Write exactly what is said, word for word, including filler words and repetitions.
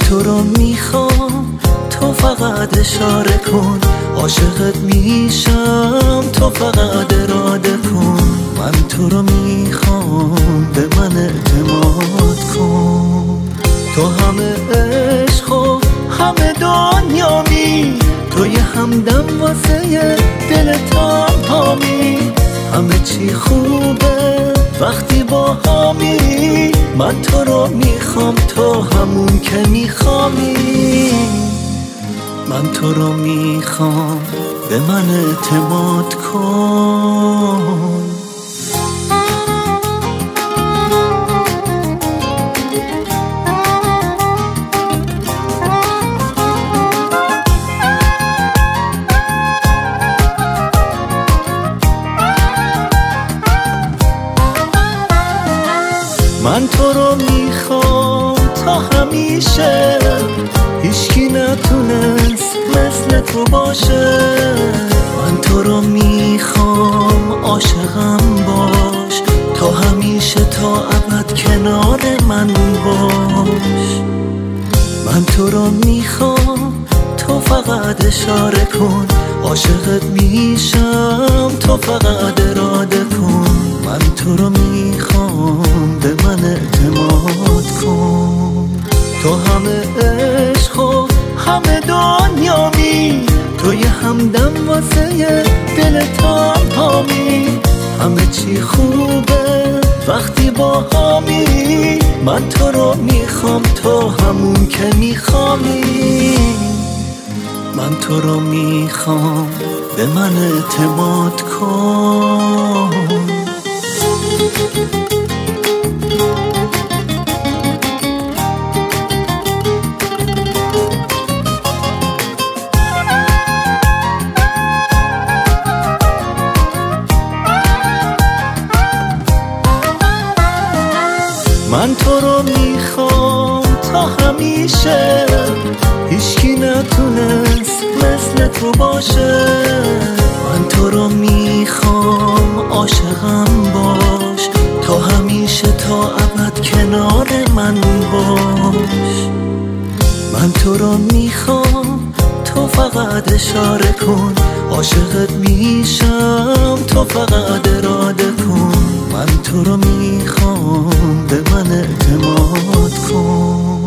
تو رو میخوام، تو فقط اشاره کن. عاشقت میشم، تو فقط اراده کن. من تو رو میخوام، به من اعتماد کن. تو همه عشق و همه دنیامی، تو یه همدم واسه دل تنهامی. همه چی خوبه وقتی با همی، من تو رو میخوام، تو همون که میخوامی. من تو رو میخوام، به من اعتماد کن. من تو رو میخوام تا همیشه، هیچکی نتونست مثل تو باشه. من تو رو میخوام، عاشقم باش، تا همیشه تا ابد کنار من باش. من تو رو میخوام، تو فقط اشاره کن. عاشقت میشم، تو فقط اراده کن. من تو رو میخوام، به من اعتماد کن. تو همه عشق و همه دنیامی، تو یه همدم واسه دل تنهامی. همه چی خوبه وقتی با همی، من تو رو میخوام، تو همون که میخوامی. من تو رو میخوام، به من اعتماد کن. من تو رو میخوام تا همیشه، هیچکی نتونست مثل تو باشه. من تو رو میخوام، عاشقم باش، تا همیشه تا ابد کنار من باش. من تو رو میخوام، تو فقط اشاره کن. عاشقت میشم، تو فقط اراده کن. من تو رو میخوام، به من اعتماد کن.